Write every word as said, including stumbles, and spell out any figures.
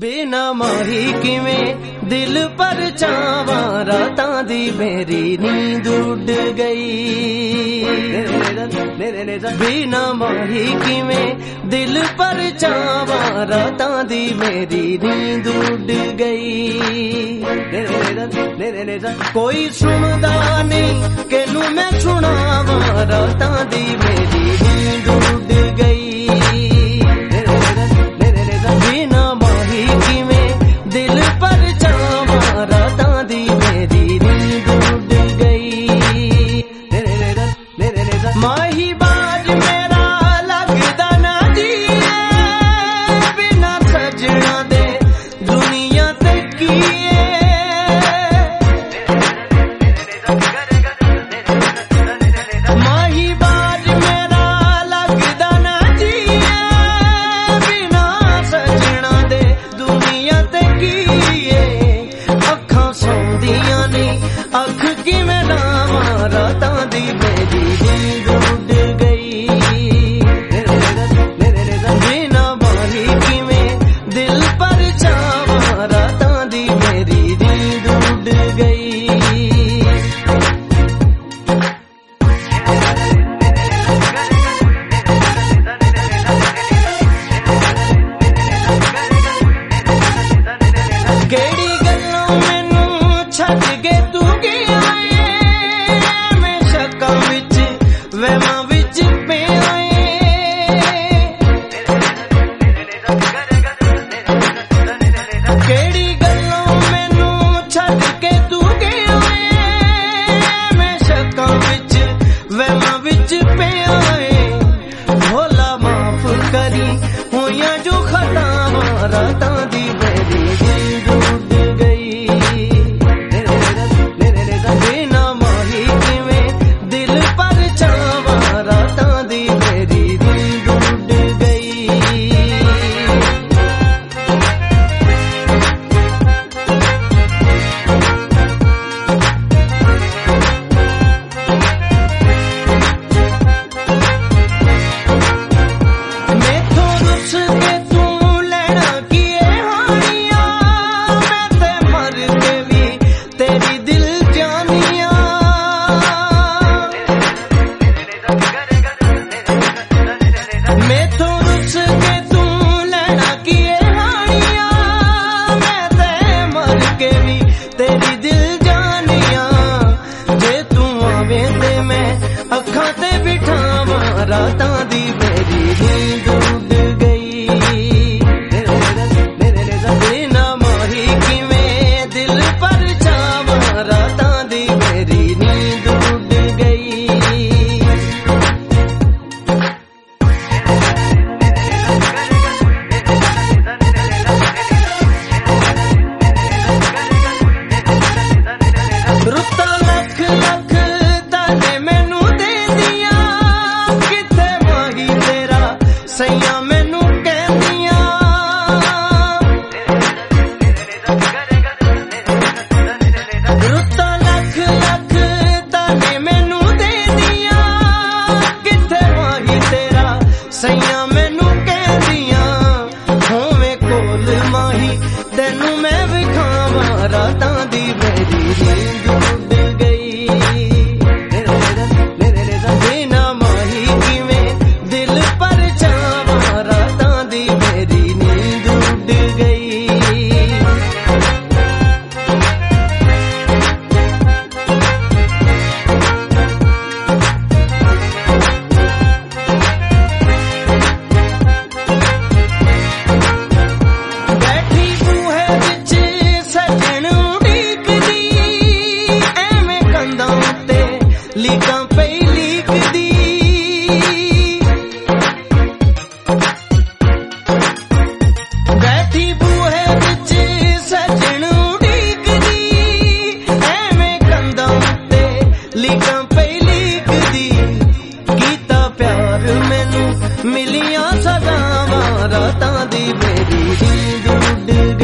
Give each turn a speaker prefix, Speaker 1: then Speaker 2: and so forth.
Speaker 1: बिना माही किवें दिल पर चावा रातां दी मेरी नींद उड़ गई। बिना माही किवें दिल पर चावा रातां दी मेरी नींद उड़ गई। कोई सुनदा नहीं केनू मैं सुनावा रातां दी मेरी नींद उड़ गई। बिना माही किवें दिल पर चावा रातां दी मेरी नींद उड़ गई। माही बाज मेरा लगदा ना जिए बिना सजना दे दुनिया ते कीए। माही बाज मेरा लगदा ना जिए बिना सजना दे दुनिया ते कीए। अखां सौंदियां नी अख किवें लावां रातां दी मेरी नींद उड़ गई। बिना माही किवें दिल पर चावा रातां दी मेरी नींद उड़ गई। केड़ी गल्लों मैनू छड्ड के तू गया ऐ मैं शक्कां विच वहमां विच पिया ऐ। केड़ी गल्लों मैनू छड्ड के तू गया ऐ मैं शक्कां विच वहमां विच पिया ऐ। भोला माफ करी होइयां जो खतावां रातां दी मेरी नींद उड़ गई। बिना माही किवें दिल पर चावा रातां दी मेरी नींद उड़ गई। मैथों रुस के तू लैना किए हानियां मैं ते मर के भी तेरी दिल जानियां। मैथों रुस के तू लैना किए हानियां मैं ते मर के भी तेरी दिल जानियां। जे तू आवे ते मैं अखां ते बिठावां रातां दी मेरी नींद उड़ गई। बिना माही किवें दिल पर चावा रातां दी मेरी नींद उड़ गई। रुत्तां लख लख ताने मैनू दे दियां किथे माही तेरा सैयां मैनू कहंदियां। रुत्तां लख लख ताने मैनू दे दियां किथे माही तेरा सैयां मैनू कहंदियां। होवें कोल माही तैनू मैं विखावां रातां दी मेरी नींद उड़ गई। बिना माही किवें दिल पर चावा रातां दी मेरी नींद उड़ गई। बैठी बूहे विच सजन उड़ीकदी एवें कंधां उत्ते लीकां पई लीकदी। बैठी बूहे विच सजन उड़ीकदी एवें कंधां उत्ते लीकां पई लीकदी। कीता प्यार मैनू मिलियां सदावां रातां दी मेरी नींद उड़